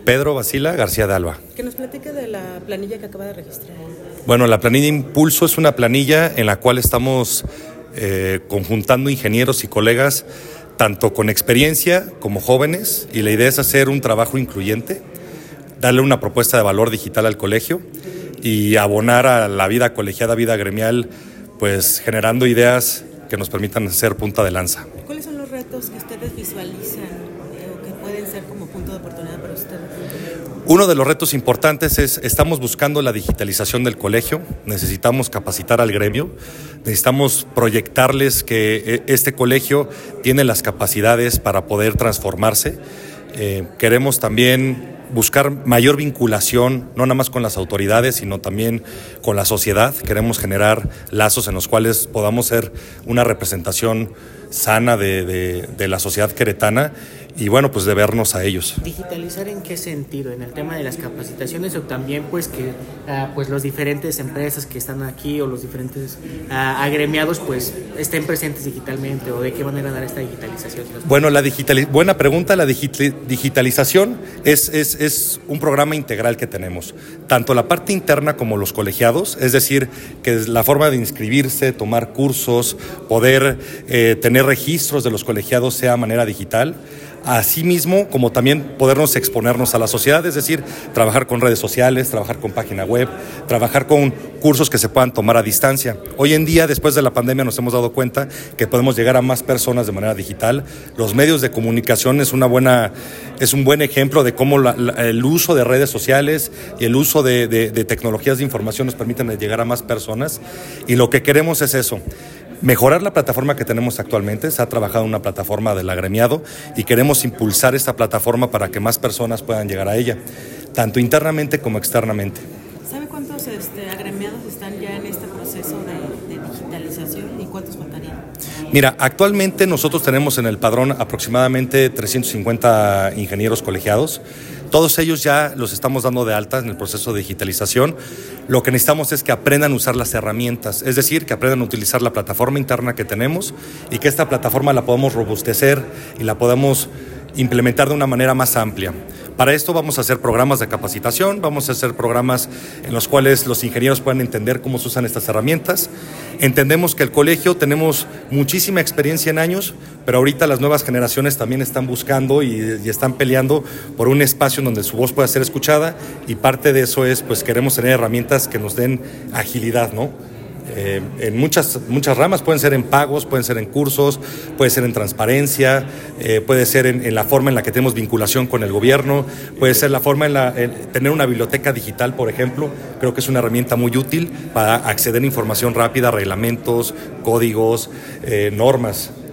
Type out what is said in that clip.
Pedro Basila García de Alba. Que nos platique de la planilla que acaba de registrar. Bueno, la planilla Impulso es una planilla en la cual estamos conjuntando ingenieros y colegas, tanto con experiencia como jóvenes, y la idea es hacer un trabajo incluyente, darle una propuesta de valor digital al colegio y abonar a la vida colegiada, vida gremial, pues generando ideas que nos permitan ser punta de lanza. ¿Cuáles son los retos que ustedes visualizan o que pueden ser como punto de oportunidad para ustedes? Uno de los retos importantes es, estamos buscando la digitalización del colegio, necesitamos capacitar al gremio, necesitamos proyectarles que este colegio tiene las capacidades para poder transformarse. Queremos también buscar mayor vinculación, no nada más con las autoridades, sino también con la sociedad. Queremos generar lazos en los cuales podamos ser una representación sana de la sociedad queretana y bueno, pues de vernos a ellos. ¿Digitalizar en qué sentido? ¿En el tema de las capacitaciones o también pues que pues los diferentes empresas que están aquí o los diferentes agremiados pues estén presentes digitalmente, o de qué manera dar esta digitalización? Bueno, buena pregunta. La digitalización es un programa integral que tenemos, tanto la parte interna como los colegiados, es decir, que es la forma de inscribirse, tomar cursos, poder tener registros de los colegiados sea de manera digital. Asimismo, como también podernos exponernos a la sociedad, es decir, trabajar con redes sociales, trabajar con página web, trabajar con cursos que se puedan tomar a distancia. Hoy en día, después de la pandemia, nos hemos dado cuenta que podemos llegar a más personas de manera digital. Los medios de comunicación es un buen ejemplo de cómo el uso de redes sociales y el uso de tecnologías de información nos permiten llegar a más personas, y lo que queremos es eso. Mejorar la plataforma que tenemos actualmente. Se ha trabajado en una plataforma del agremiado y queremos impulsar esta plataforma para que más personas puedan llegar a ella, tanto internamente como externamente. ¿Sabe cuántos agremiados están ya en este proceso de digitalización y cuántos faltarían? Mira, actualmente nosotros tenemos en el padrón aproximadamente 350 ingenieros colegiados. Todos ellos ya los estamos dando de alta en el proceso de digitalización. Lo que necesitamos es que aprendan a usar las herramientas, es decir, que aprendan a utilizar la plataforma interna que tenemos y que esta plataforma la podamos robustecer y la podamos implementar de una manera más amplia. Para esto vamos a hacer programas de capacitación, vamos a hacer programas en los cuales los ingenieros puedan entender cómo se usan estas herramientas. Entendemos que el colegio tenemos muchísima experiencia en años, pero ahorita las nuevas generaciones también están buscando y están peleando por un espacio en donde su voz pueda ser escuchada, y parte de eso es, pues queremos tener herramientas que nos den agilidad, ¿no? En muchas ramas, pueden ser en pagos, pueden ser en cursos, puede ser en transparencia, puede ser en la forma en la que tenemos vinculación con el gobierno, puede ser la forma en tener una biblioteca digital, por ejemplo. Creo que es una herramienta muy útil para acceder a información rápida, reglamentos, códigos, normas.